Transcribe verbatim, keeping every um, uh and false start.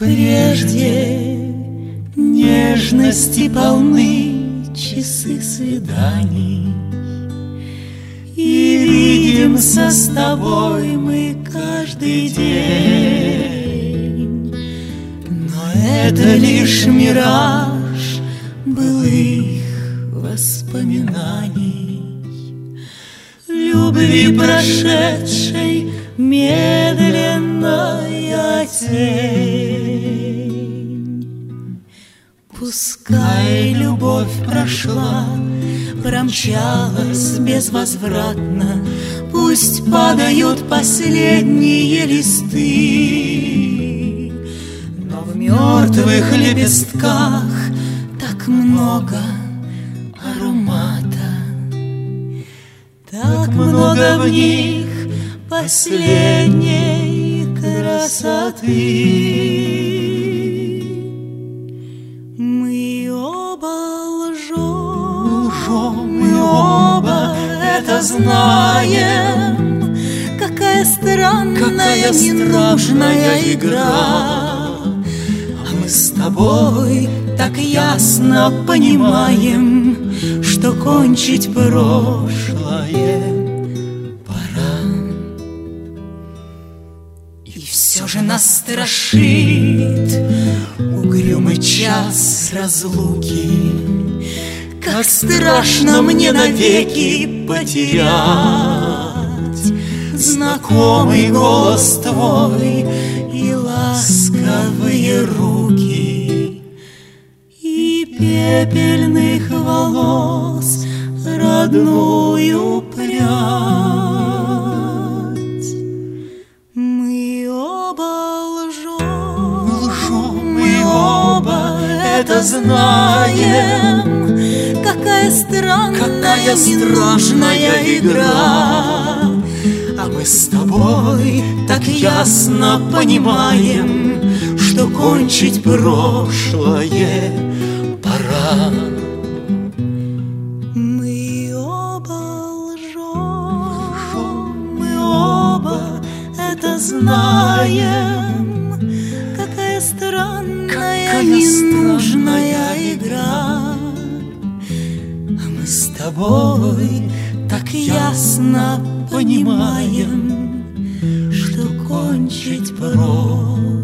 Прежде нежности полны часы свиданий, и видимся с тобой мы каждый день. Но это лишь мираж былых воспоминаний, любви прошедшей медленная тень. Пускай любовь прошла, промчалась безвозвратно, пусть падают последние листы, но в мертвых лепестках так много аромата, так много в них последней красоты. Мы оба лжем, мы оба это знаем. Какая странная, какая ненужная игра. А мы с тобой так ясно понимаем, что кончить прошлое пора. И все же нас страшит угрюмый час разлуки. Как страшно мне навеки потерять знакомый голос твой и ласковые руки, и пепельных волос родную прядь. Мы оба лжем, лжем, мы оба это знаем. Какая странная, какая страшная игра. А мы с тобой так ясно понимаем, что кончить прошлое пора. Мы оба лжем, мы оба это знаем. Какая странная, какая ненужная игра. А мы с тобой так ясно понимаем, что кончить прошлое